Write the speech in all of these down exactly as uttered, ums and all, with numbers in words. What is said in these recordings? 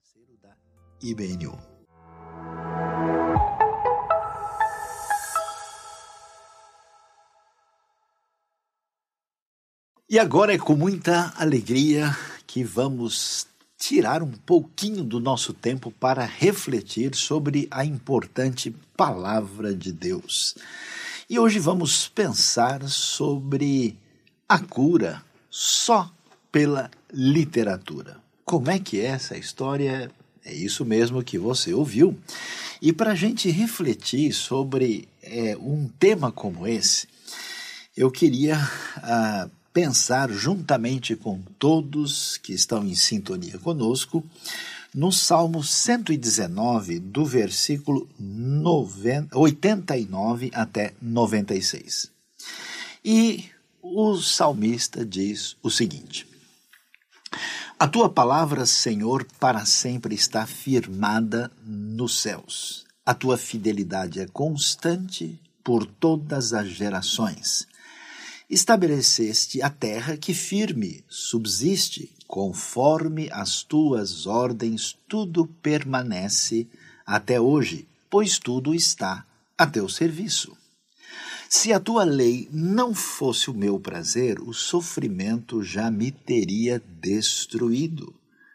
Da I B N U. E agora é com muita alegria que vamos tirar um pouquinho do nosso tempo para refletir sobre a importante Palavra de Deus. E hoje vamos pensar sobre a cura só pela literatura. Como é que é essa história? É isso mesmo que você ouviu. E para a gente refletir sobre é, um tema como esse, eu queria ah, pensar juntamente com todos que estão em sintonia conosco no Salmo cento e dezenove, do versículo noventa, oitenta e nove até noventa e seis. E o salmista diz o seguinte: a tua palavra, Senhor, para sempre está firmada nos céus. A tua fidelidade é constante por todas as gerações. Estabeleceste a terra que firme subsiste, conforme as tuas ordens tudo permanece até hoje, pois tudo está a teu serviço. Se a tua lei não fosse o meu prazer, o sofrimento já me teria destruído.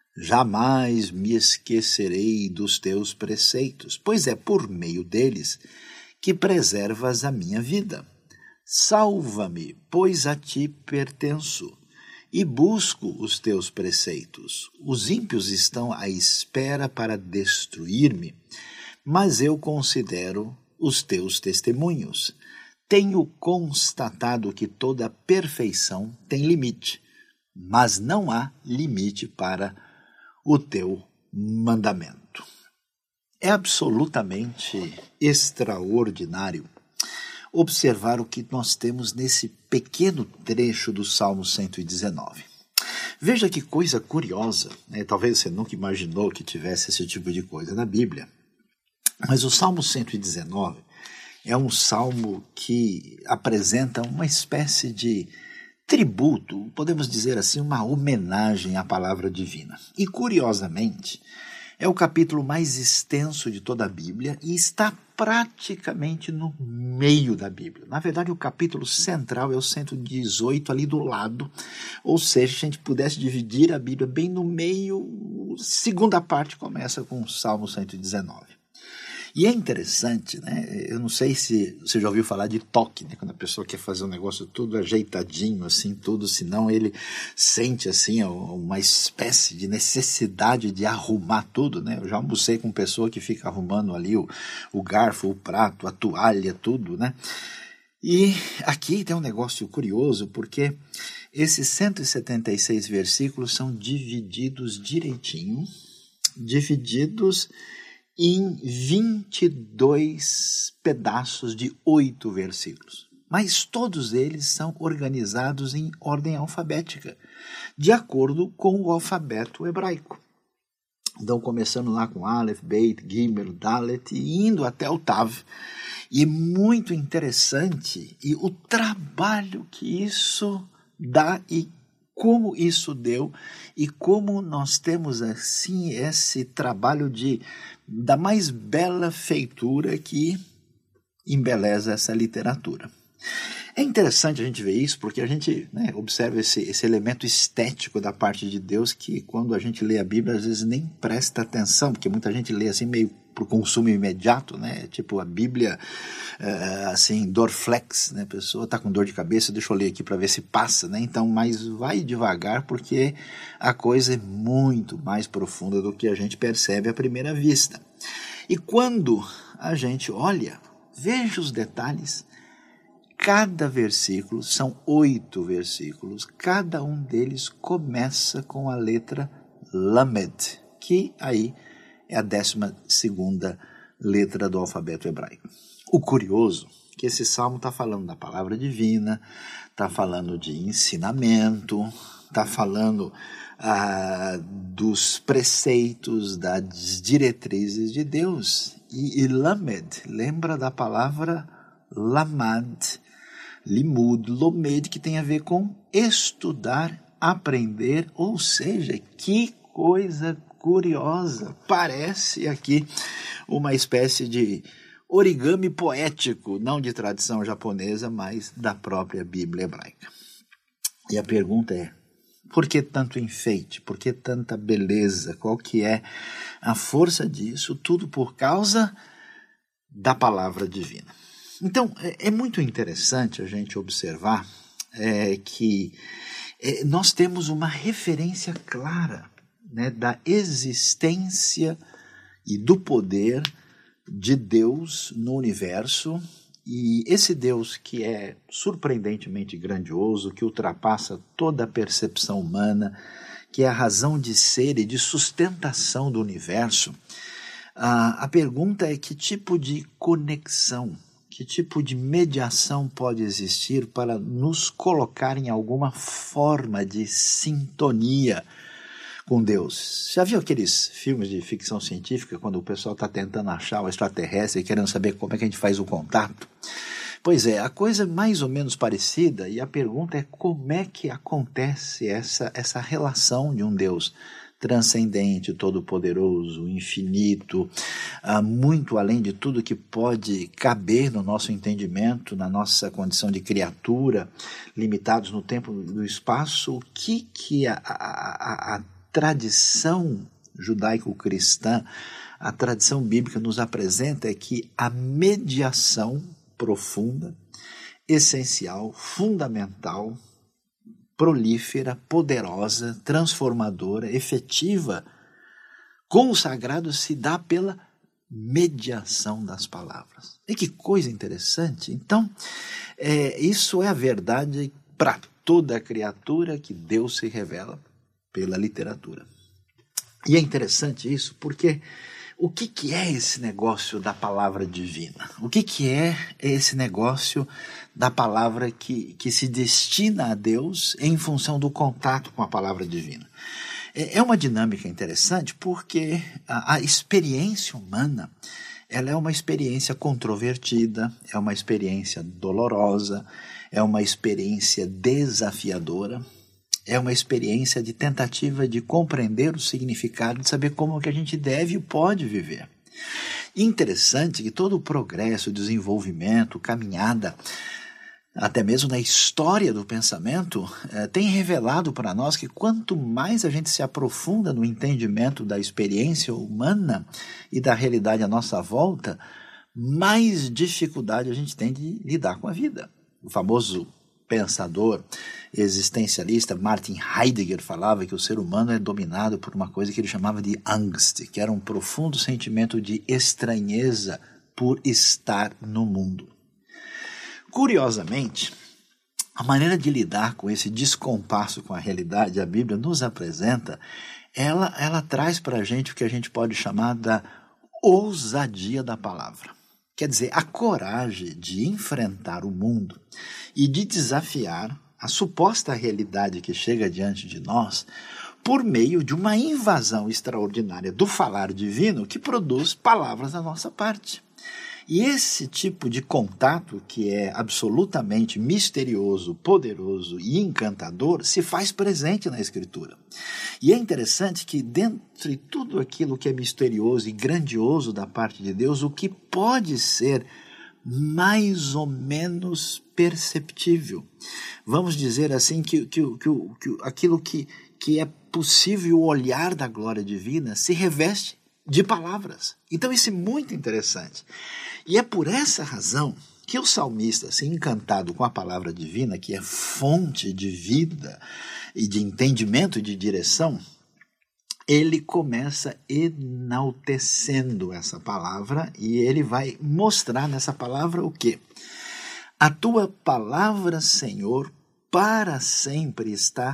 Jamais me esquecerei dos teus preceitos, pois é por meio deles que preservas a minha vida. Salva-me, pois a ti pertenço, e busco os teus preceitos. Os ímpios estão à espera para destruir-me, mas eu considero os teus testemunhos. Tenho constatado que toda perfeição tem limite, mas não há limite para o teu mandamento. É absolutamente extraordinário observar o que nós temos nesse pequeno trecho do Salmo cento e dezenove. Veja que coisa curiosa, né? Talvez você nunca imaginou que tivesse esse tipo de coisa na Bíblia, mas o Salmo cento e dezenove é um salmo que apresenta uma espécie de tributo, podemos dizer assim, uma homenagem à palavra divina. E, curiosamente, é o capítulo mais extenso de toda a Bíblia e está praticamente no meio da Bíblia. Na verdade, o capítulo central é o cento e dezoito ali do lado, ou seja, se a gente pudesse dividir a Bíblia bem no meio, a segunda parte começa com o Salmo cento e dezenove. E é interessante, né? Eu não sei se você já ouviu falar de toque, né? Quando a pessoa quer fazer um negócio tudo ajeitadinho, assim, tudo, senão ele sente, assim, uma espécie de necessidade de arrumar tudo, né? Eu já almocei com pessoa que fica arrumando ali o, o garfo, o prato, a toalha, tudo, né? E aqui tem um negócio curioso, porque esses cento e setenta e seis versículos são divididos direitinho, divididos em vinte e dois pedaços de oito versículos. Mas todos eles são organizados em ordem alfabética, de acordo com o alfabeto hebraico. Então, começando lá com Aleph, Beit, Gimel, Dalet e indo até o Tav. E é muito interessante e o trabalho que isso dá e como isso deu e como nós temos assim esse trabalho de da mais bela feitura que embeleza essa literatura. É interessante a gente ver isso porque a gente, né, observa esse, esse elemento estético da parte de Deus que quando a gente lê a Bíblia às vezes nem presta atenção, porque muita gente lê assim meio para o consumo imediato, né? Tipo a Bíblia, uh, assim, Dorflex, né? A pessoa está com dor de cabeça, deixa eu ler aqui para ver se passa, né? Então, mas vai devagar porque a coisa é muito mais profunda do que a gente percebe à primeira vista. E quando a gente olha, veja os detalhes. Cada versículo, são oito versículos, cada um deles começa com a letra Lamed, que aí é a décima segunda letra do alfabeto hebraico. O curioso é que esse salmo está falando da palavra divina, está falando de ensinamento, está falando ah, dos preceitos, das diretrizes de Deus. E, e Lamed lembra da palavra Lamad, Limud, Lomed, que tem a ver com estudar, aprender, ou seja, que coisa curiosa. Parece aqui uma espécie de origami poético, não de tradição japonesa, mas da própria Bíblia hebraica. E a pergunta é, por que tanto enfeite? Por que tanta beleza? Qual que é a força disso? Tudo por causa da palavra divina. Então, é, é muito interessante a gente observar é, que é, nós temos uma referência clara, né, da existência e do poder de Deus no universo, e esse Deus que é surpreendentemente grandioso, que ultrapassa toda a percepção humana, que é a razão de ser e de sustentação do universo, a, a pergunta é que tipo de conexão, que tipo de mediação pode existir para nos colocar em alguma forma de sintonia com Deus. Já viu aqueles filmes de ficção científica, quando o pessoal está tentando achar o extraterrestre e querendo saber como é que a gente faz o contato? Pois é, a coisa é mais ou menos parecida, e a pergunta é como é que acontece essa, essa relação de um Deus transcendente, todo-poderoso, infinito, uh, muito além de tudo que pode caber no nosso entendimento, na nossa condição de criatura, limitados no tempo e no espaço. O que, que a, a, a tradição judaico-cristã, a tradição bíblica nos apresenta é que a mediação profunda, essencial, fundamental, prolífera, poderosa, transformadora, efetiva, com o sagrado se dá pela mediação das palavras. E que coisa interessante! Então, é, isso é a verdade para toda criatura que Deus se revela pela literatura. E é interessante isso porque o que, que é esse negócio da palavra divina? O que, que é esse negócio da palavra que, que se destina a Deus em função do contato com a palavra divina? É, é uma dinâmica interessante porque a, a experiência humana, ela é uma experiência controvertida, é uma experiência dolorosa, é uma experiência desafiadora, é uma experiência de tentativa de compreender o significado, de saber como que a gente deve e pode viver. Interessante que todo o progresso, desenvolvimento, caminhada, até mesmo na história do pensamento, eh, tem revelado para nós que quanto mais a gente se aprofunda no entendimento da experiência humana e da realidade à nossa volta, mais dificuldade a gente tem de lidar com a vida. O famoso pensador existencialista Martin Heidegger falava que o ser humano é dominado por uma coisa que ele chamava de Angst, que era um profundo sentimento de estranheza por estar no mundo. Curiosamente, a maneira de lidar com esse descompasso com a realidade, a Bíblia nos apresenta, ela, ela traz para a gente o que a gente pode chamar da ousadia da palavra. Quer dizer, a coragem de enfrentar o mundo e de desafiar a suposta realidade que chega diante de nós por meio de uma invasão extraordinária do falar divino que produz palavras da nossa parte. E esse tipo de contato, que é absolutamente misterioso, poderoso e encantador, se faz presente na Escritura. E é interessante que, dentre tudo aquilo que é misterioso e grandioso da parte de Deus, o que pode ser mais ou menos perceptível, vamos dizer assim, que, que, que, que aquilo que, que é possível o olhar da glória divina se reveste de palavras. Então isso é muito interessante. E é por essa razão que o salmista, assim, encantado com a palavra divina, que é fonte de vida e de entendimento e de direção, ele começa enaltecendo essa palavra e ele vai mostrar nessa palavra o quê? A tua palavra, Senhor, para sempre está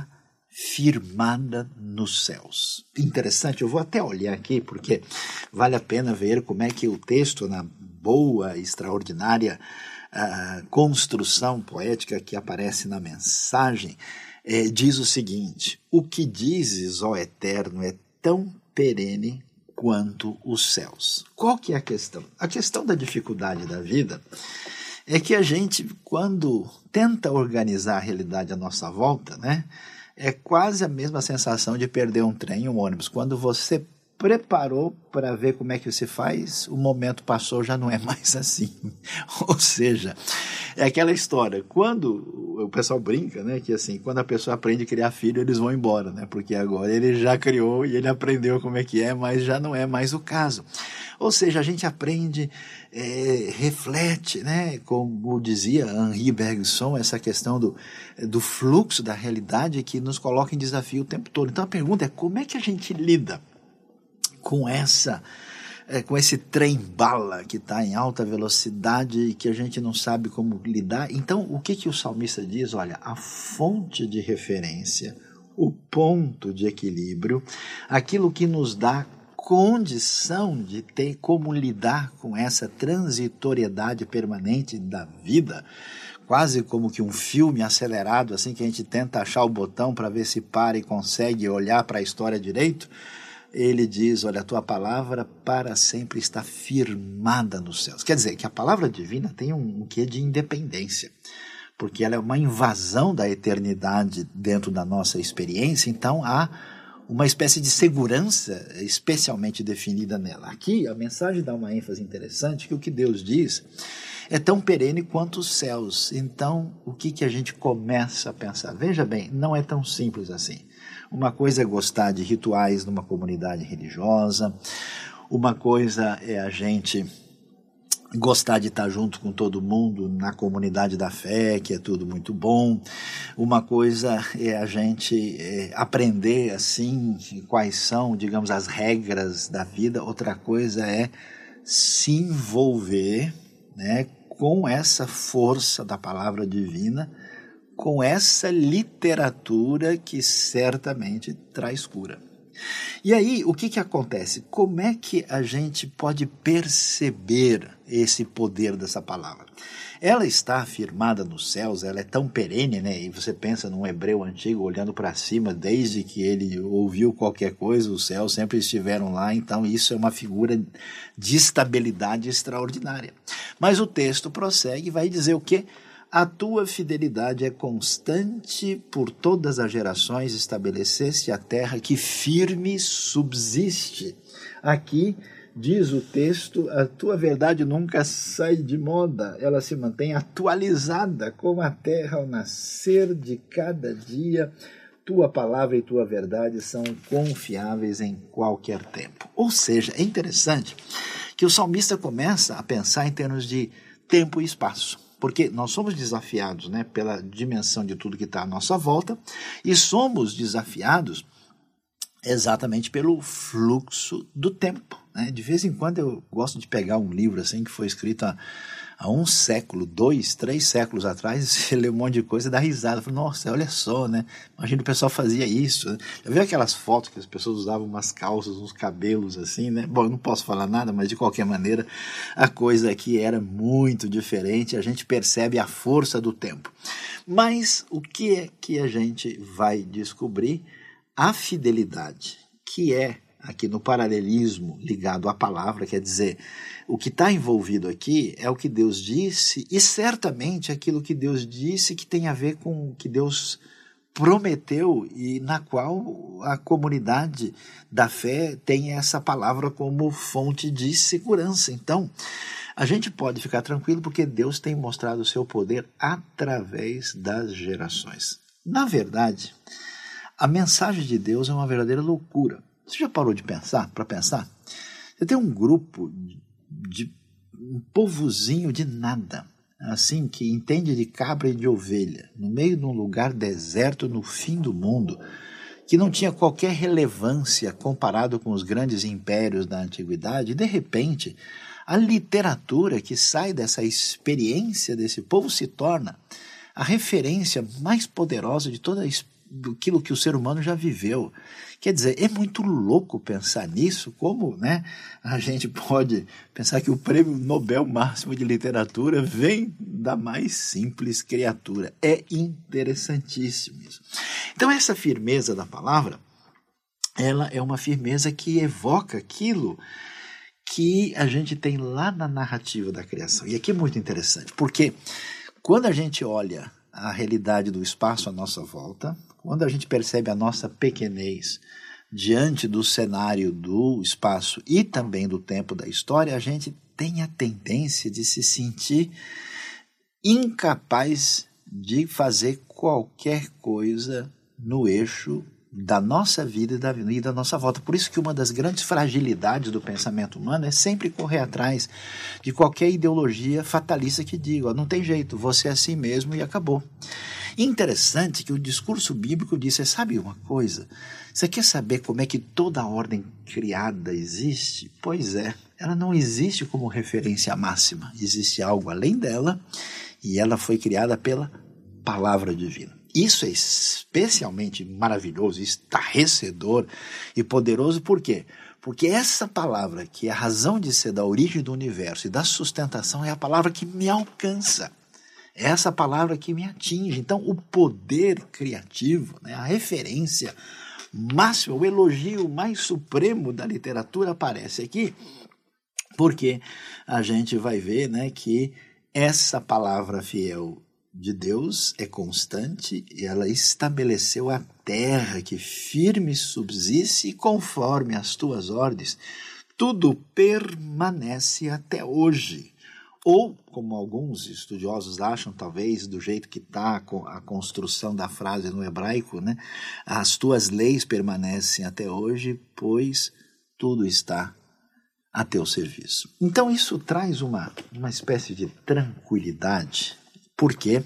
firmada nos céus. Interessante, eu vou até olhar aqui porque vale a pena ver como é que o texto, na boa, extraordinária uh, construção poética que aparece na mensagem, eh, diz o seguinte: o que dizes, ó Eterno, é tão perene quanto os céus. Qual que é a questão? A questão da dificuldade da vida é que a gente, quando tenta organizar a realidade à nossa volta, né, é quase a mesma sensação de perder um trem, um ônibus. Quando você preparou para ver como é que você faz, o momento passou, já não é mais assim. Ou seja, é aquela história, quando o pessoal brinca, né, que assim, quando a pessoa aprende a criar filho, eles vão embora, né, porque agora ele já criou e ele aprendeu como é que é, mas já não é mais o caso. Ou seja, a gente aprende, é, reflete, né, como dizia Henri Bergson, essa questão do, do fluxo da realidade que nos coloca em desafio o tempo todo. Então a pergunta é, como é que a gente lida com essa, é, com esse trem-bala que está em alta velocidade e que a gente não sabe como lidar? Então, o que, que o salmista diz? Olha, a fonte de referência, o ponto de equilíbrio, aquilo que nos dá condição de ter como lidar com essa transitoriedade permanente da vida, quase como que um filme acelerado, assim, que a gente tenta achar o botão para ver se para e consegue olhar para a história direito. Ele diz, olha, a tua palavra para sempre está firmada nos céus. Quer dizer, que a palavra divina tem um, um quê de independência, porque ela é uma invasão da eternidade dentro da nossa experiência, então há uma espécie de segurança especialmente definida nela. Aqui a mensagem dá uma ênfase interessante, que o que Deus diz é tão perene quanto os céus. Então, o que, que a gente começa a pensar? Veja bem, não é tão simples assim. Uma coisa é gostar de rituais numa comunidade religiosa, uma coisa é a gente gostar de estar junto com todo mundo na comunidade da fé, que é tudo muito bom. Uma coisa é a gente é, aprender assim quais são, digamos, as regras da vida. Outra coisa é se envolver, né, com essa força da palavra divina, com essa literatura que certamente traz cura. E aí, o que que acontece? Como é que a gente pode perceber esse poder dessa palavra? Ela está afirmada nos céus, ela é tão perene, né? E você pensa num hebreu antigo olhando para cima, desde que ele ouviu qualquer coisa, os céus sempre estiveram lá, então isso é uma figura de estabilidade extraordinária. Mas o texto prossegue e vai dizer o quê? A tua fidelidade é constante por todas as gerações, estabeleceste a terra que firme subsiste. Aqui diz o texto, a tua verdade nunca sai de moda, ela se mantém atualizada como a terra ao nascer de cada dia. Tua palavra e tua verdade são confiáveis em qualquer tempo. Ou seja, é interessante que o salmista começa a pensar em termos de tempo e espaço. Porque nós somos desafiados, né, pela dimensão de tudo que está à nossa volta e somos desafiados exatamente pelo fluxo do tempo, né? De vez em quando eu gosto de pegar um livro assim que foi escrito há, há um século, dois, três séculos atrás, e você lê um monte de coisa e dá risada. Falo, nossa, olha só, né? Imagina o pessoal fazia isso. Né? Já viu aquelas fotos que as pessoas usavam umas calças, uns cabelos assim, né? Bom, eu não posso falar nada, mas de qualquer maneira a coisa aqui era muito diferente. A gente percebe a força do tempo. Mas o que é que a gente vai descobrir? A fidelidade, que é aqui no paralelismo ligado à palavra, quer dizer, o que está envolvido aqui é o que Deus disse e certamente aquilo que Deus disse que tem a ver com o que Deus prometeu e na qual a comunidade da fé tem essa palavra como fonte de segurança. Então, a gente pode ficar tranquilo porque Deus tem mostrado o seu poder através das gerações. Na verdade, a mensagem de Deus é uma verdadeira loucura. Você já parou de pensar, para pensar? Você tem um grupo de um povozinho de nada, assim, que entende de cabra e de ovelha, no meio de um lugar deserto no fim do mundo, que não tinha qualquer relevância comparado com os grandes impérios da antiguidade, e de repente, a literatura que sai dessa experiência desse povo se torna a referência mais poderosa de toda a experiência aquilo que o ser humano já viveu. Quer dizer, é muito louco pensar nisso, como, né, a gente pode pensar que o prêmio Nobel máximo de literatura vem da mais simples criatura. É interessantíssimo isso. Então essa firmeza da palavra, ela é uma firmeza que evoca aquilo que a gente tem lá na narrativa da criação. E aqui é muito interessante, porque quando a gente olha a realidade do espaço à nossa volta, quando a gente percebe a nossa pequenez diante do cenário do espaço e também do tempo da história, a gente tem a tendência de se sentir incapaz de fazer qualquer coisa no eixo da nossa vida e da vida da nossa volta. Por isso que uma das grandes fragilidades do pensamento humano é sempre correr atrás de qualquer ideologia fatalista que diga, ó, não tem jeito, você é assim mesmo e acabou. Interessante que o discurso bíblico diz, você sabe uma coisa? Você quer saber como é que toda a ordem criada existe? Pois é, ela não existe como referência máxima. Existe algo além dela e ela foi criada pela palavra divina. Isso é especialmente maravilhoso, estarrecedor e poderoso, por quê? Porque essa palavra, que é a razão de ser da origem do universo e da sustentação, é a palavra que me alcança. É essa palavra que me atinge. Então, o poder criativo, né, a referência máxima, o elogio mais supremo da literatura aparece aqui, porque a gente vai ver, né, que essa palavra fiel de Deus é constante e ela estabeleceu a terra que firme subsiste e conforme as tuas ordens, tudo permanece até hoje. Ou, como alguns estudiosos acham, talvez, do jeito que está a construção da frase no hebraico, né? As tuas leis permanecem até hoje, pois tudo está a teu serviço. Então isso traz uma, uma espécie de tranquilidade. Por quê?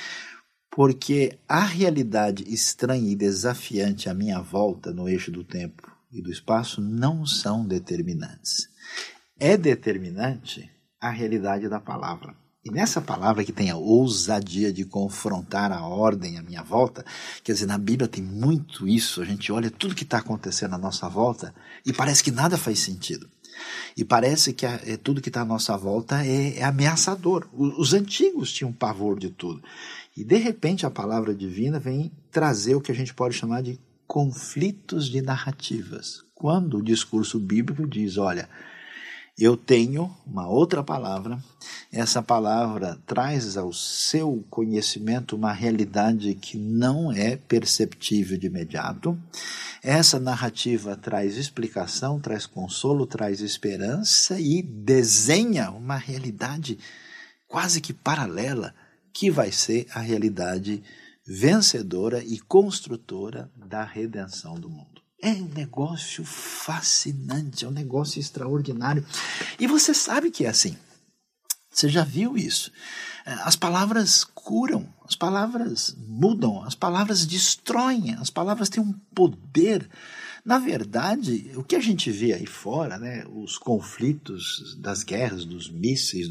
Porque a realidade estranha e desafiante à minha volta no eixo do tempo e do espaço não são determinantes. É determinante a realidade da palavra. E nessa palavra que tem a ousadia de confrontar a ordem à minha volta, quer dizer, na Bíblia tem muito isso, a gente olha tudo que está acontecendo à nossa volta e parece que nada faz sentido. E parece que a, é, tudo que está à nossa volta é, é ameaçador. O, os antigos tinham pavor de tudo. E de repente a palavra divina vem trazer o que a gente pode chamar de conflitos de narrativas. Quando o discurso bíblico diz, olha, eu tenho uma outra palavra, essa palavra traz ao seu conhecimento uma realidade que não é perceptível de imediato. Essa narrativa traz explicação, traz consolo, traz esperança e desenha uma realidade quase que paralela, que vai ser a realidade vencedora e construtora da redenção do mundo. É um negócio fascinante, é um negócio extraordinário. E você sabe que é assim. Você já viu isso. As palavras curam, as palavras mudam, as palavras destroem, as palavras têm um poder. Na verdade, o que a gente vê aí fora, né, os conflitos das guerras, dos mísseis,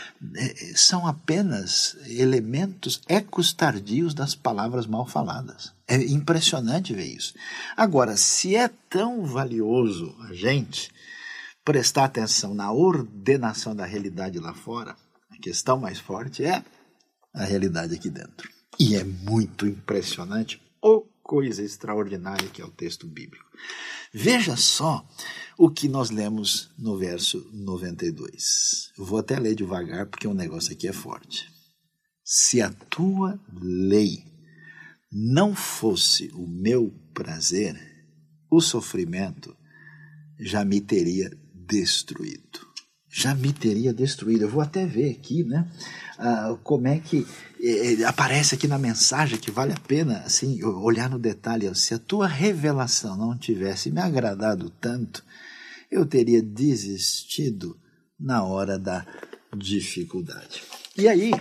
são apenas elementos ecos tardios das palavras mal faladas. É impressionante ver isso. Agora, se é tão valioso a gente prestar atenção na ordenação da realidade lá fora, a questão mais forte é a realidade aqui dentro. E é muito impressionante, ou coisa extraordinária que é o texto bíblico. Veja só o que nós lemos no verso noventa e dois. Eu vou até ler devagar porque o negócio aqui é forte. Se a tua lei não fosse o meu prazer, o sofrimento já me teria destruído. Já me teria destruído. Eu vou até ver aqui, né, uh, como é que eh, aparece aqui na mensagem, que vale a pena assim, olhar no detalhe. Se a tua revelação não tivesse me agradado tanto, eu teria desistido na hora da dificuldade. E aí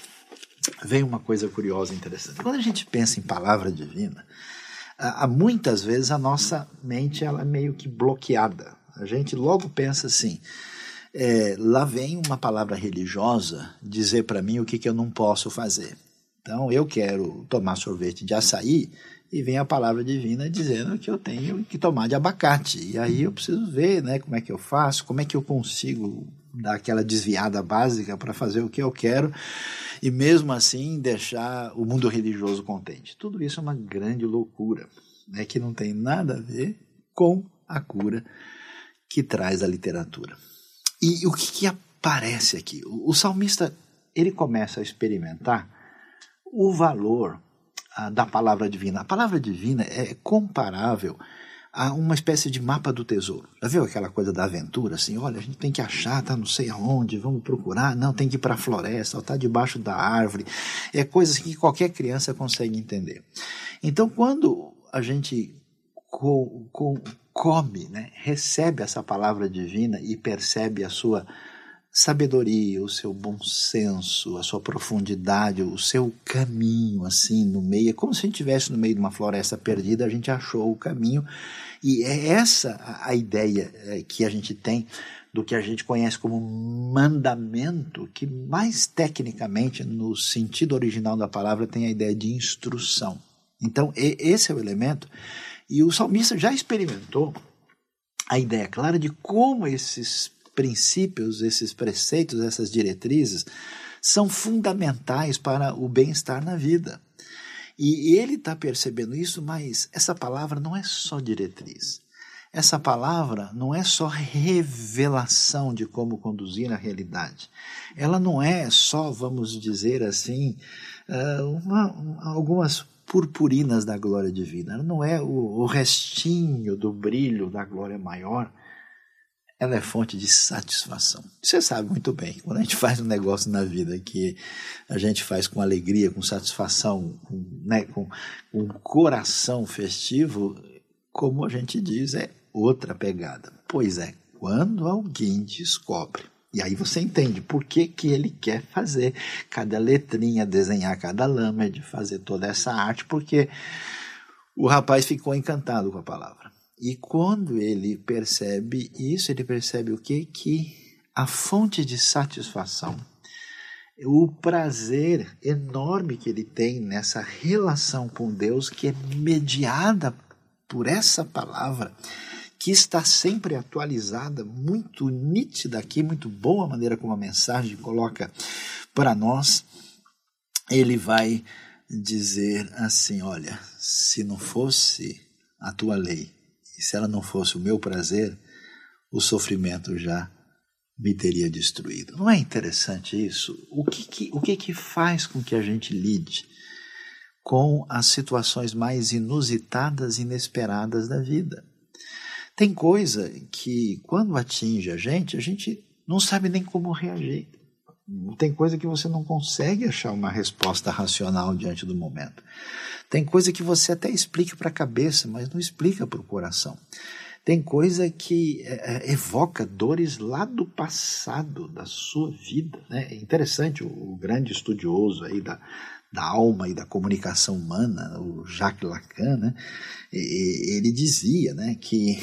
vem uma coisa curiosa e interessante. Quando a gente pensa em palavra divina, há muitas vezes a nossa mente ela é meio que bloqueada. A gente logo pensa assim, é, lá vem uma palavra religiosa dizer para mim o que, que eu não posso fazer. Então eu quero tomar sorvete de açaí e vem a palavra divina dizendo que eu tenho que tomar de abacate. E aí eu preciso ver, né, como é que eu faço, como é que eu consigo dar aquela desviada básica para fazer o que eu quero e mesmo assim deixar o mundo religioso contente. Tudo isso é uma grande loucura, né, que não tem nada a ver com a cura que traz a literatura. E o que, que aparece aqui? O, o salmista ele começa a experimentar o valor ah, da palavra divina. A palavra divina é comparável uma espécie de mapa do tesouro. Já viu aquela coisa da aventura, assim, olha, a gente tem que achar, tá não sei aonde, vamos procurar, não, tem que ir para a floresta, está debaixo da árvore, é coisas que qualquer criança consegue entender. Então, quando a gente co, co, come, né, recebe essa palavra divina e percebe a sua sabedoria, o seu bom senso, a sua profundidade, o seu caminho, assim, no meio, é como se a gente estivesse no meio de uma floresta perdida, a gente achou o caminho, e é essa a ideia que a gente tem do que a gente conhece como mandamento, que mais tecnicamente, no sentido original da palavra, tem a ideia de instrução. Então, esse é o elemento, e o salmista já experimentou a ideia clara de como esses princípios, esses preceitos, essas diretrizes são fundamentais para o bem-estar na vida. E ele está percebendo isso, mas essa palavra não é só diretriz. Essa palavra não é só revelação de como conduzir na realidade. Ela não é só, vamos dizer assim, uma, uma, algumas purpurinas da glória divina. Ela não é o, o restinho do brilho da glória maior. Ela é fonte de satisfação. Você sabe muito bem, quando a gente faz um negócio na vida que a gente faz com alegria, com satisfação, com, né, com um coração festivo, como a gente diz, é outra pegada. Pois é, quando alguém descobre, e aí você entende por que, que ele quer fazer cada letrinha, desenhar cada lâmina, fazer toda essa arte, porque o rapaz ficou encantado com a palavra. E quando ele percebe isso, ele percebe o quê? Que a fonte de satisfação, o prazer enorme que ele tem nessa relação com Deus, que é mediada por essa palavra, que está sempre atualizada, muito nítida aqui, muito boa a maneira como a mensagem coloca para nós, ele vai dizer assim, olha, se não fosse a tua lei, e se ela não fosse o meu prazer, o sofrimento já me teria destruído. Não é interessante isso? O que que, o que que faz com que a gente lide com as situações mais inusitadas e inesperadas da vida? Tem coisa que, quando atinge a gente, a gente não sabe nem como reagir. Tem coisa que você não consegue achar uma resposta racional diante do momento. Tem coisa que você até explica para a cabeça, mas não explica para o coração. Tem coisa que é, evoca dores lá do passado, da sua vida, né? É interessante, o, o grande estudioso aí da, da alma e da comunicação humana, o Jacques Lacan, né? E, ele dizia, né, que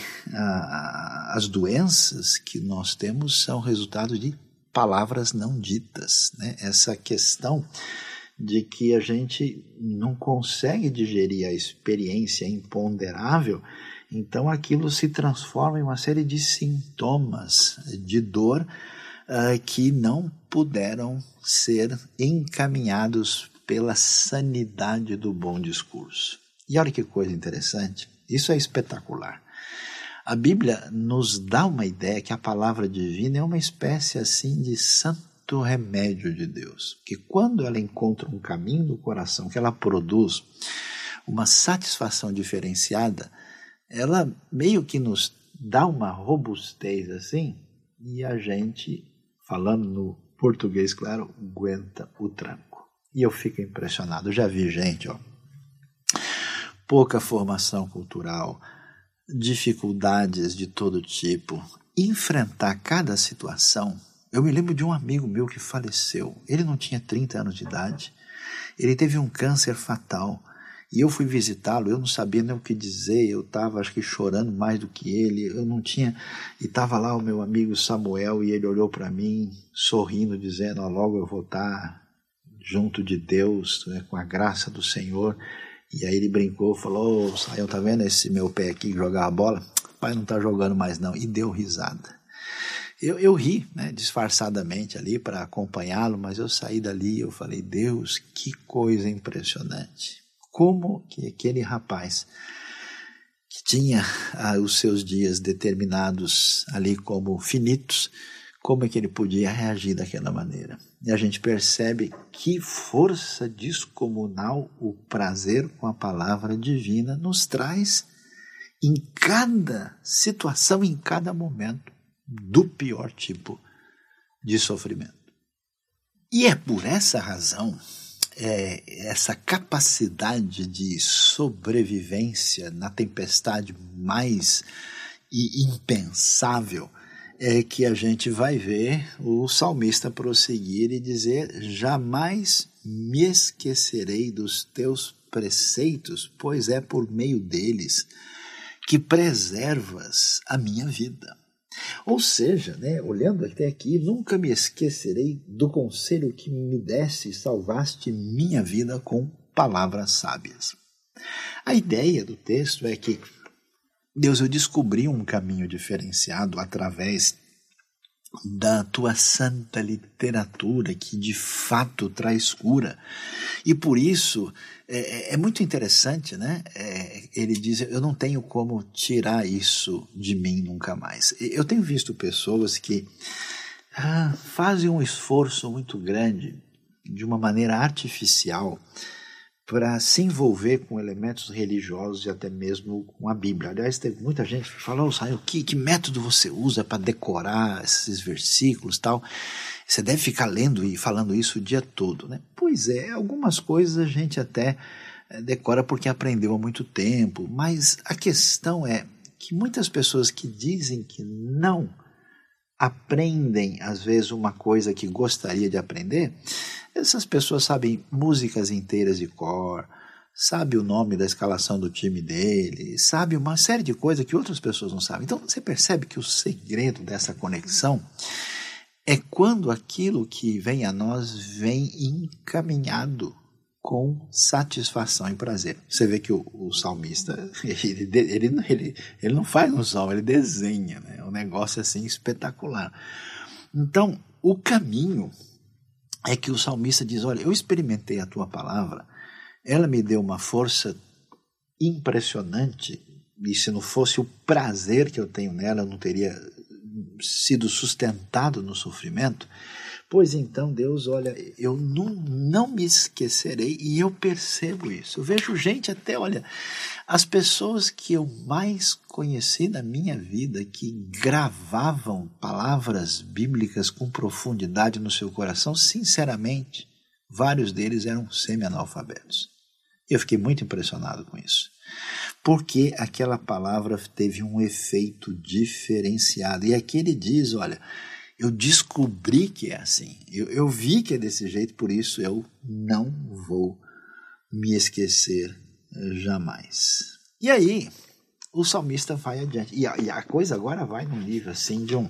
a, as doenças que nós temos são resultado de palavras não ditas, né? Essa questão de que a gente não consegue digerir a experiência imponderável, então aquilo se transforma em uma série de sintomas de dor uh, que não puderam ser encaminhados pela sanidade do bom discurso. E olha que coisa interessante, isso é espetacular. A Bíblia nos dá uma ideia que a palavra divina é uma espécie assim de santo remédio de Deus, que quando ela encontra um caminho no coração, que ela produz uma satisfação diferenciada, ela meio que nos dá uma robustez assim, e a gente, falando no português claro, aguenta o tranco. E eu fico impressionado, eu já vi gente, ó, pouca formação cultural, dificuldades de todo tipo, enfrentar cada situação. Eu me lembro de um amigo meu que faleceu. Ele não tinha trinta anos de idade. Ele teve um câncer fatal. E eu fui visitá-lo, eu não sabia nem o que dizer. Eu estava, acho que, chorando mais do que ele. Eu não tinha... E estava lá o meu amigo Samuel e ele olhou para mim, sorrindo, dizendo, oh, logo eu vou estar junto de Deus, né, com a graça do Senhor. E aí ele brincou, falou, ô, Saião, tá vendo esse meu pé aqui jogar a bola? Pai, não tá jogando mais não. E deu risada. Eu, eu ri, né, disfarçadamente ali para acompanhá-lo, mas eu saí dali e eu falei, Deus, que coisa impressionante. Como que aquele rapaz que tinha ah, os seus dias determinados ali como finitos, como é que ele podia reagir daquela maneira? E a gente percebe que força descomunal o prazer com a palavra divina nos traz em cada situação, em cada momento, do pior tipo de sofrimento. E é por essa razão, é, essa capacidade de sobrevivência na tempestade mais impensável, é que a gente vai ver o salmista prosseguir e dizer: jamais me esquecerei dos teus preceitos, pois é por meio deles que preservas a minha vida. Ou seja, né, olhando até aqui, nunca me esquecerei do conselho que me deste e salvaste minha vida com palavras sábias. A ideia do texto é que, Deus, eu descobri um caminho diferenciado através da tua santa literatura, que de fato traz cura. E por isso é, é muito interessante, né? É, ele diz: eu não tenho como tirar isso de mim nunca mais. Eu tenho visto pessoas que ah, fazem um esforço muito grande, de uma maneira artificial, para se envolver com elementos religiosos e até mesmo com a Bíblia. Aliás, teve muita gente que falou: oh, Saio, que, que método você usa para decorar esses versículos e tal? Você deve ficar lendo e falando isso o dia todo, né? Pois é, algumas coisas a gente até decora porque aprendeu há muito tempo, mas a questão é que muitas pessoas que dizem que não aprendem, às vezes, uma coisa que gostaria de aprender, essas pessoas sabem músicas inteiras de cor, sabe o nome da escalação do time dele, sabe uma série de coisas que outras pessoas não sabem. Então, você percebe que o segredo dessa conexão é quando aquilo que vem a nós vem encaminhado com satisfação e prazer. Você vê que o, o salmista, ele, ele, ele, ele não faz um salmo, ele desenha, né? É um negócio assim espetacular. Então, o caminho é que o salmista diz: olha, eu experimentei a tua palavra, ela me deu uma força impressionante, e se não fosse o prazer que eu tenho nela, eu não teria sido sustentado no sofrimento. Pois então, Deus, olha, eu não, não me esquecerei, e eu percebo isso. Eu vejo gente até, olha, as pessoas que eu mais conheci na minha vida, que gravavam palavras bíblicas com profundidade no seu coração, sinceramente, vários deles eram semi-analfabetos. Eu fiquei muito impressionado com isso, porque aquela palavra teve um efeito diferenciado. E aqui ele diz: olha, eu descobri que é assim, eu, eu vi que é desse jeito, por isso eu não vou me esquecer jamais. E aí, o salmista vai adiante. E a, e a coisa agora vai num nível assim de um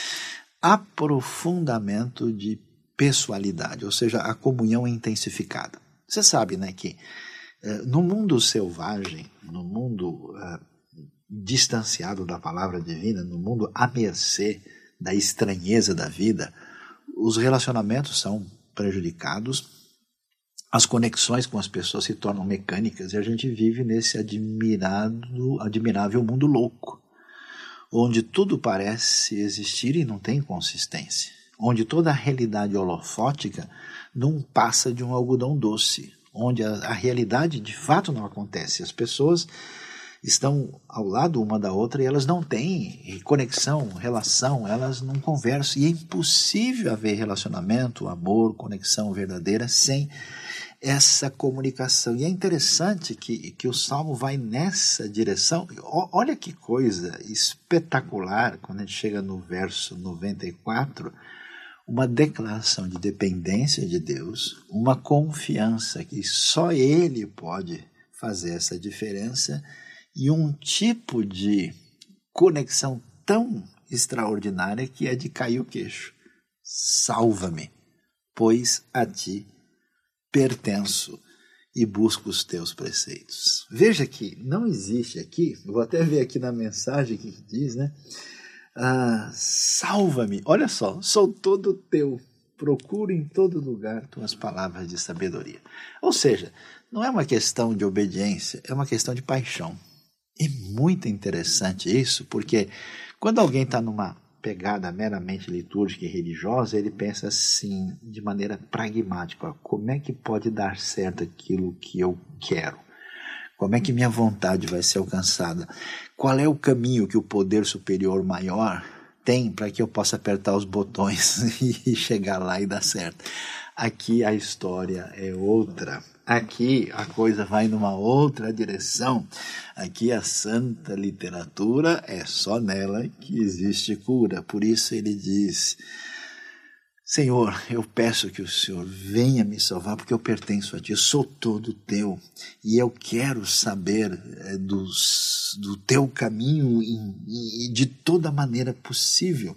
aprofundamento de pessoalidade, ou seja, a comunhão intensificada. Você sabe, né, que uh, no mundo selvagem, no mundo uh, distanciado da palavra divina, no mundo à mercê da estranheza da vida, os relacionamentos são prejudicados, as conexões com as pessoas se tornam mecânicas, e a gente vive nesse admirado, admirável mundo louco, onde tudo parece existir e não tem consistência, onde toda a realidade holofótica não passa de um algodão doce, onde a, a realidade de fato não acontece. As pessoas estão ao lado uma da outra e elas não têm conexão, relação, elas não conversam, e é impossível haver relacionamento, amor, conexão verdadeira sem essa comunicação. E é interessante que, que o Salmo vai nessa direção. Olha que coisa espetacular quando a gente chega no verso noventa e quatro, uma declaração de dependência de Deus, uma confiança que só Ele pode fazer essa diferença, e um tipo de conexão tão extraordinária que é de cair o queixo. Salva-me, pois a ti pertenço e busco os teus preceitos. Veja que não existe aqui, eu vou até ver aqui na mensagem que diz, né? Ah, salva-me, olha só, sou todo teu, procuro em todo lugar tuas palavras de sabedoria. Ou seja, não é uma questão de obediência, é uma questão de paixão. É muito interessante isso, porque quando alguém está numa pegada meramente litúrgica e religiosa, ele pensa assim, de maneira pragmática: como é que pode dar certo aquilo que eu quero? Como é que minha vontade vai ser alcançada? Qual é o caminho que o poder superior maior tem para que eu possa apertar os botões e chegar lá e dar certo? Aqui a história é outra. Aqui a coisa vai numa outra direção. Aqui a santa literatura é só nela que existe cura. Por isso ele diz: Senhor, eu peço que o Senhor venha me salvar, porque eu pertenço a Ti, eu sou todo Teu, e eu quero saber é, dos, do Teu caminho e, e de toda maneira possível.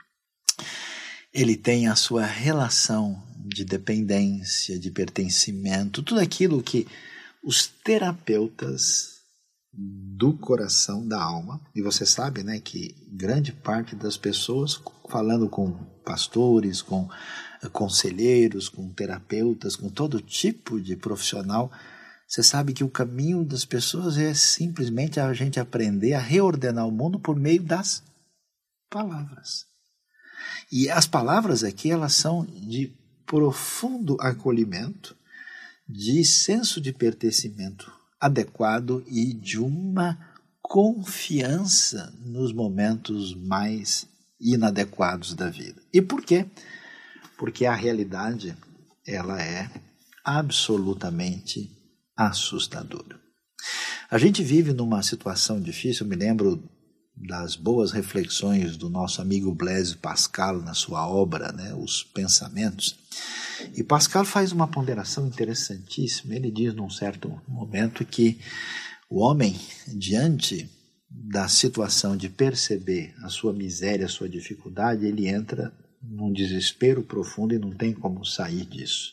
Ele tem a sua relação de dependência, de pertencimento, tudo aquilo que os terapeutas do coração, da alma, e você sabe, né, que grande parte das pessoas, falando com pastores, com conselheiros, com terapeutas, com todo tipo de profissional, você sabe que o caminho das pessoas é simplesmente a gente aprender a reordenar o mundo por meio das palavras. E as palavras aqui, elas são de profundo acolhimento, de senso de pertencimento adequado e de uma confiança nos momentos mais inadequados da vida. E por quê? Porque a realidade, ela é absolutamente assustadora. A gente vive numa situação difícil. Eu me lembro das boas reflexões do nosso amigo Blaise Pascal na sua obra, né, Os Pensamentos. E Pascal faz uma ponderação interessantíssima. Ele diz num certo momento que o homem, diante da situação de perceber a sua miséria, a sua dificuldade, ele entra num desespero profundo e não tem como sair disso.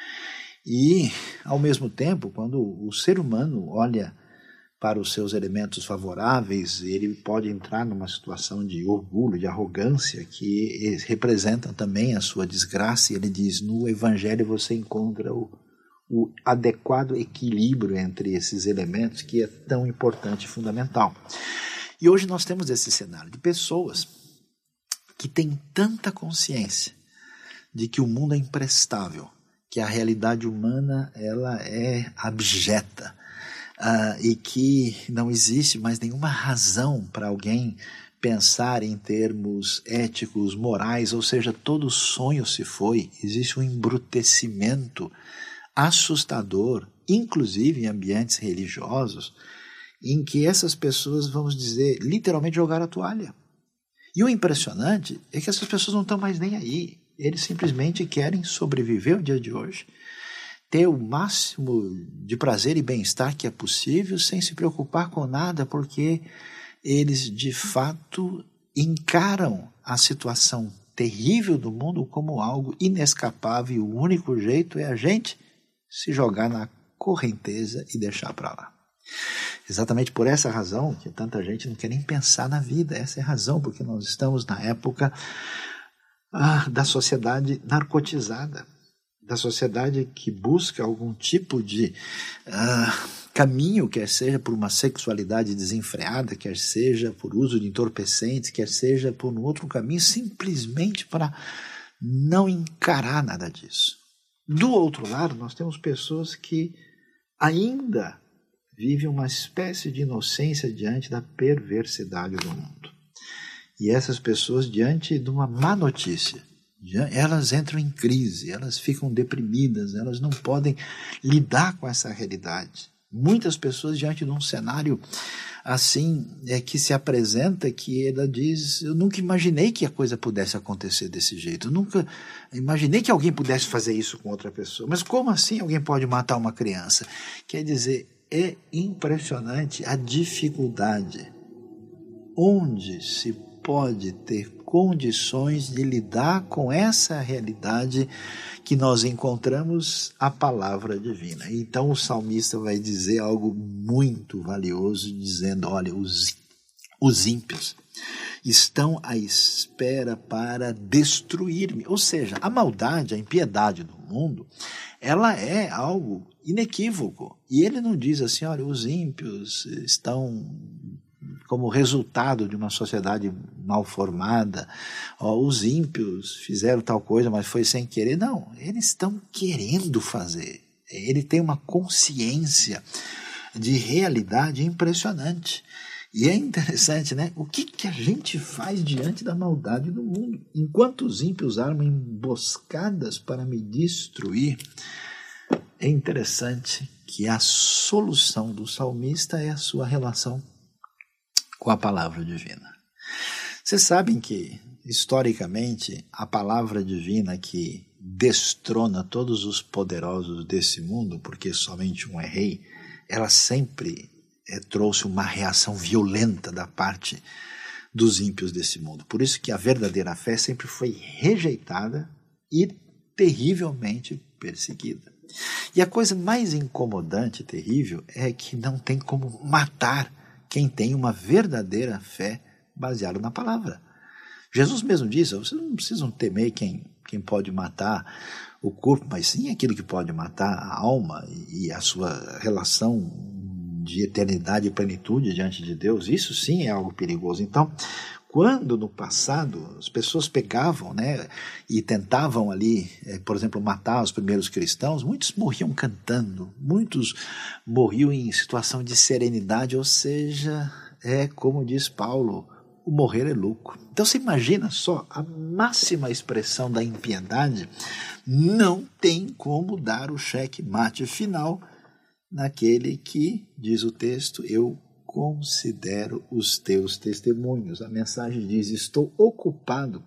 E, ao mesmo tempo, quando o ser humano olha para os seus elementos favoráveis, ele pode entrar numa situação de orgulho, de arrogância, que representa também a sua desgraça. E ele diz: no Evangelho você encontra o, o adequado equilíbrio entre esses elementos, que é tão importante e fundamental. E hoje nós temos esse cenário de pessoas que têm tanta consciência de que o mundo é imprestável, que a realidade humana ela é abjeta, Uh, e que não existe mais nenhuma razão para alguém pensar em termos éticos, morais, ou seja, todo sonho se foi. Existe um embrutecimento assustador, inclusive em ambientes religiosos, em que essas pessoas, vamos dizer, literalmente jogaram a toalha. E o impressionante é que essas pessoas não estão mais nem aí. Eles simplesmente querem sobreviver o dia de hoje, ter o máximo de prazer e bem-estar que é possível, sem se preocupar com nada, porque eles, de fato, encaram a situação terrível do mundo como algo inescapável, e o único jeito é a gente se jogar na correnteza e deixar para lá. Exatamente por essa razão que tanta gente não quer nem pensar na vida. Essa é a razão porque nós estamos na época ah, da sociedade narcotizada, da sociedade que busca algum tipo de uh, caminho, quer seja por uma sexualidade desenfreada, quer seja por uso de entorpecentes, quer seja por um outro caminho, simplesmente para não encarar nada disso. Do outro lado, nós temos pessoas que ainda vivem uma espécie de inocência diante da perversidade do mundo. E essas pessoas, diante de uma má notícia, elas entram em crise, elas ficam deprimidas, elas não podem lidar com essa realidade. Muitas pessoas, diante de um cenário assim, é que se apresenta, que ela diz: eu nunca imaginei que a coisa pudesse acontecer desse jeito, eu nunca imaginei que alguém pudesse fazer isso com outra pessoa. Mas como assim alguém pode matar uma criança? Quer dizer, é impressionante a dificuldade onde se pode ter condições de lidar com essa realidade que nós encontramos a palavra divina. Então o salmista vai dizer algo muito valioso, dizendo: olha, os, os ímpios estão à espera para destruir-me. Ou seja, a maldade, a impiedade do mundo, ela é algo inequívoco. E ele não diz assim: olha, os ímpios estão como resultado de uma sociedade mal formada, ó, os ímpios fizeram tal coisa, mas foi sem querer. Não, eles estão querendo fazer. Ele tem uma consciência de realidade impressionante. E é interessante, né? O que, que a gente faz diante da maldade do mundo? Enquanto os ímpios armam emboscadas para me destruir, é interessante que a solução do salmista é a sua relação com a palavra divina. Vocês sabem que, historicamente, a palavra divina que destrona todos os poderosos desse mundo, porque somente um é rei, ela sempre é, trouxe uma reação violenta da parte dos ímpios desse mundo. Por isso que a verdadeira fé sempre foi rejeitada e terrivelmente perseguida. E a coisa mais incomodante e terrível é que não tem como matar quem tem uma verdadeira fé baseada na palavra. Jesus mesmo disse, vocês não precisam temer quem, quem pode matar o corpo, mas sim aquilo que pode matar a alma e a sua relação de eternidade e plenitude diante de Deus. Isso sim é algo perigoso. Então, quando no passado as pessoas pegavam, né, e tentavam ali, eh, por exemplo, matar os primeiros cristãos, muitos morriam cantando, muitos morriam em situação de serenidade, ou seja, é como diz Paulo, o morrer é lucro. Então você imagina só, a máxima expressão da impiedade não tem como dar o cheque-mate final naquele que, diz o texto, eu considero os teus testemunhos. A mensagem diz, estou ocupado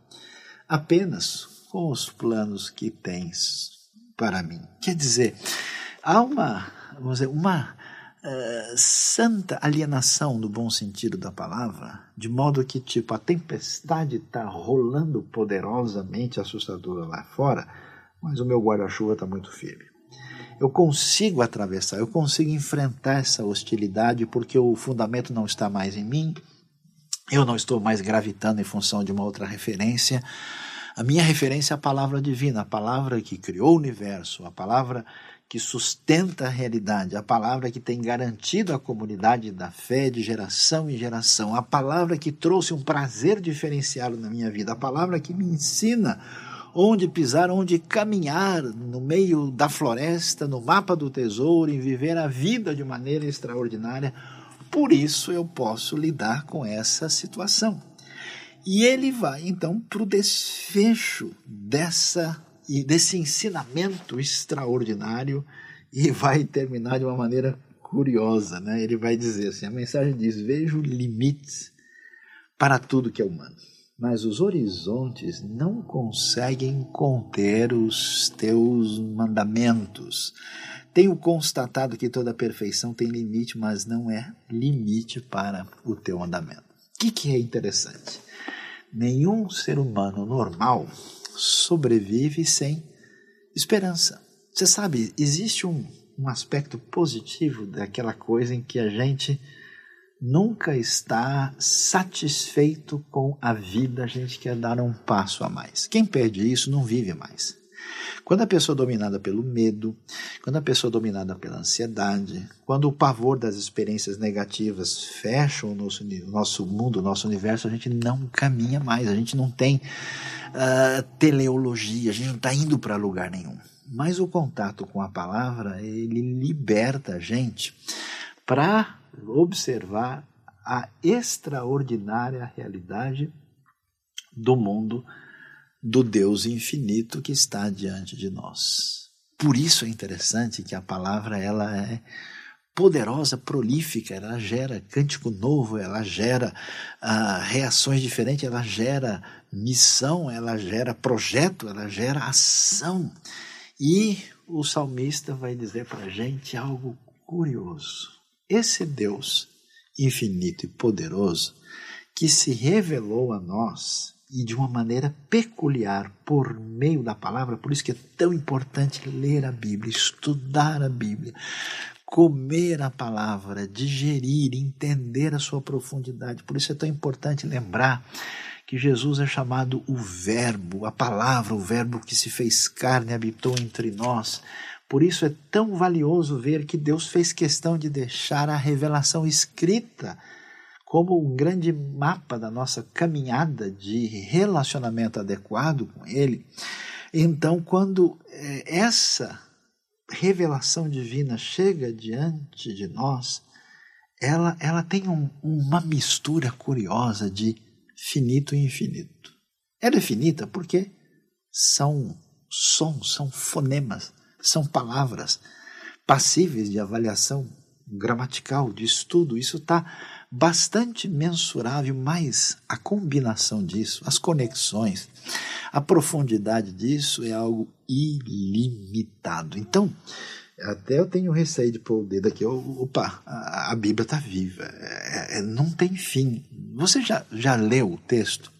apenas com os planos que tens para mim. Quer dizer, há uma, vamos dizer, uma uh, santa alienação no bom sentido da palavra, de modo que tipo, a tempestade está rolando poderosamente assustadora lá fora, mas o meu guarda-chuva está muito firme. Eu consigo atravessar, eu consigo enfrentar essa hostilidade porque o fundamento não está mais em mim, eu não estou mais gravitando em função de uma outra referência. A minha referência é a palavra divina, a palavra que criou o universo, a palavra que sustenta a realidade, a palavra que tem garantido a comunidade da fé de geração em geração, a palavra que trouxe um prazer diferenciado na minha vida, a palavra que me ensina onde pisar, onde caminhar no meio da floresta, no mapa do tesouro, e viver a vida de maneira extraordinária. Por isso eu posso lidar com essa situação. E ele vai então para o desfecho dessa, desse ensinamento extraordinário e vai terminar de uma maneira curiosa, né? Ele vai dizer assim, a mensagem diz, vejo limites para tudo que é humano, mas os horizontes não conseguem conter os teus mandamentos. Tenho constatado que toda perfeição tem limite, mas não é limite para o teu mandamento. O que, que é interessante? Nenhum ser humano normal sobrevive sem esperança. Você sabe, existe um, um aspecto positivo daquela coisa em que a gente nunca está satisfeito com a vida, a gente quer dar um passo a mais. Quem perde isso não vive mais. Quando a pessoa é dominada pelo medo, quando a pessoa é dominada pela ansiedade, quando o pavor das experiências negativas fecha o nosso, nosso mundo, o nosso universo, a gente não caminha mais, a gente não tem uh, teleologia, a gente não está indo para lugar nenhum. Mas o contato com a palavra, ele liberta a gente para observar a extraordinária realidade do mundo, do Deus infinito que está diante de nós. Por isso é interessante que a palavra ela é poderosa, prolífica, ela gera cântico novo, ela gera uh, reações diferentes, ela gera missão, ela gera projeto, ela gera ação. E o salmista vai dizer para a gente algo curioso. Esse Deus infinito e poderoso que se revelou a nós e de uma maneira peculiar por meio da palavra, por isso que é tão importante ler a Bíblia, estudar a Bíblia, comer a palavra, digerir, entender a sua profundidade. Por isso é tão importante lembrar que Jesus é chamado o Verbo, a palavra, o Verbo que se fez carne, habitou entre nós. Por isso é tão valioso ver que Deus fez questão de deixar a revelação escrita como um grande mapa da nossa caminhada de relacionamento adequado com Ele. Então, quando essa revelação divina chega diante de nós, ela, ela tem um, uma mistura curiosa de finito e infinito. Ela é finita porque são sons, são fonemas, são palavras passíveis de avaliação gramatical, de estudo. Isso está bastante mensurável, mas a combinação disso, as conexões, a profundidade disso é algo ilimitado. Então, até eu tenho receio de pôr o dedo aqui. Opa, a, a Bíblia está viva, é, é, não tem fim. Você já, já leu o texto?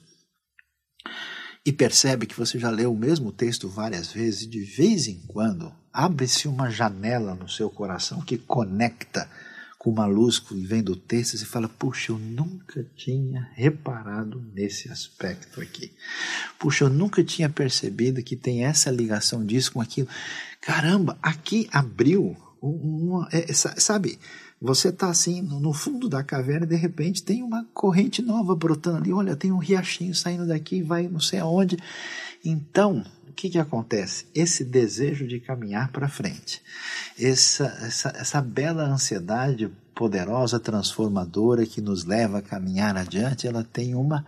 E percebe que você já leu o mesmo texto várias vezes, e de vez em quando abre-se uma janela no seu coração que conecta com uma luz que vem do texto e fala, puxa, eu nunca tinha reparado nesse aspecto aqui. Puxa, eu nunca tinha percebido que tem essa ligação disso com aquilo. Caramba, aqui abriu, uma, é, sabe, você está assim no fundo da caverna e de repente tem uma corrente nova brotando ali, olha, tem um riachinho saindo daqui, vai não sei aonde. Então, o que, que acontece? Esse desejo de caminhar para frente, essa, essa, essa bela ansiedade poderosa, transformadora que nos leva a caminhar adiante, ela tem uma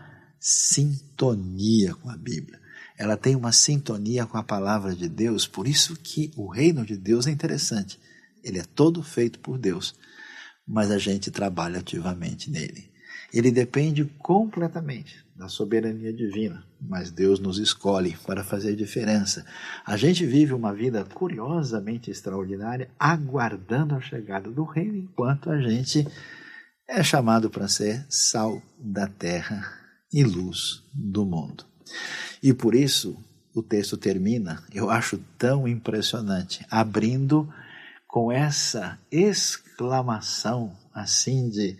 sintonia com a Bíblia. Ela tem uma sintonia com a palavra de Deus, por isso que o reino de Deus é interessante. Ele é todo feito por Deus, mas a gente trabalha ativamente nele. Ele depende completamente da soberania divina, mas Deus nos escolhe para fazer diferença. A gente vive uma vida curiosamente extraordinária, aguardando a chegada do reino, enquanto a gente é chamado para ser sal da terra e luz do mundo. E por isso o texto termina, eu acho tão impressionante, abrindo com essa exclamação assim de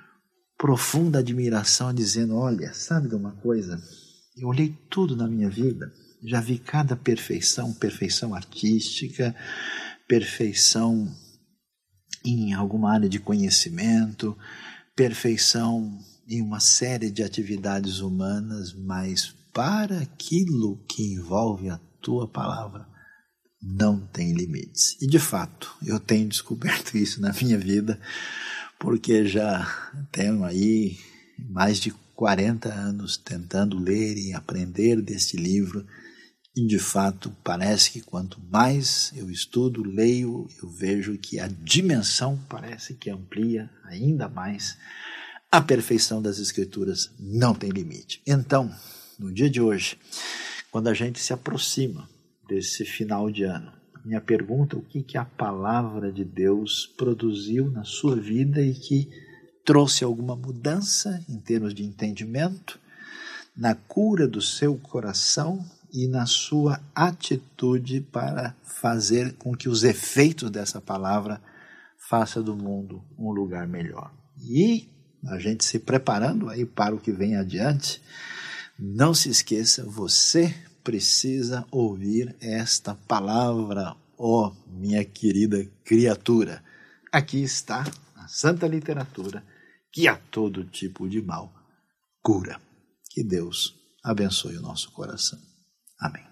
profunda admiração, dizendo, olha, sabe de uma coisa? Eu olhei tudo na minha vida, já vi cada perfeição, perfeição artística, perfeição em alguma área de conhecimento, perfeição em uma série de atividades humanas, mas para aquilo que envolve a tua palavra, não tem limites. E de fato, eu tenho descoberto isso na minha vida, porque já tenho aí mais de quarenta anos tentando ler e aprender deste livro, e de fato parece que quanto mais eu estudo, leio, eu vejo que a dimensão parece que amplia ainda mais. A perfeição das Escrituras não tem limite. Então, no dia de hoje, quando a gente se aproxima desse final de ano, minha pergunta é o que, que a palavra de Deus produziu na sua vida e que trouxe alguma mudança em termos de entendimento, na cura do seu coração e na sua atitude para fazer com que os efeitos dessa palavra façam do mundo um lugar melhor. E a gente se preparando aí para o que vem adiante, não se esqueça, você precisa ouvir esta palavra, ó minha querida criatura. Aqui está a Santa Literatura, que a todo tipo de mal cura. Que Deus abençoe o nosso coração. Amém.